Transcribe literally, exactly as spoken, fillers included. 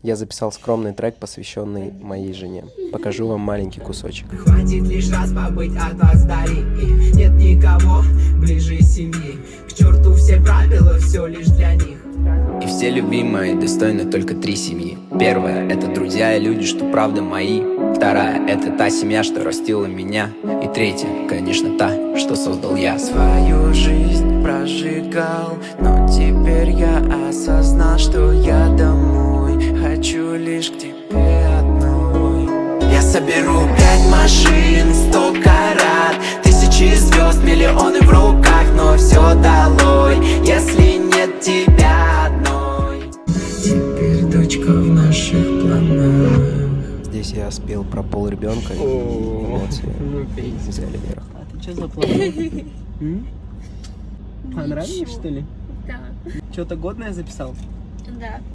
Я записал скромный трек, посвященный моей жене. Покажу вам маленький кусочек. Хватит лишь раз побыть от вас вдали. Нет никого ближе семьи. К черту все правила, все лишь для них. И все любимые достойны только три семьи. Первая — это друзья и люди, что правда мои. Вторая — это та семья, что растила меня. И третья, конечно, та, что создал я. Свою жизнь прожигал, но теперь я осознал, что я домой хочу лишь к тебе одной. Я соберу пять машин, сто карат, тысячи звезд, миллионы в руках, но все долой, если нет тебя одной. Теперь дочка в наших планах. Здесь я спел про пол ребенка, и эмоции взяли вверх. А ты что заплакал? Понравилось, что ли? Да. Что-то годное записал? Да.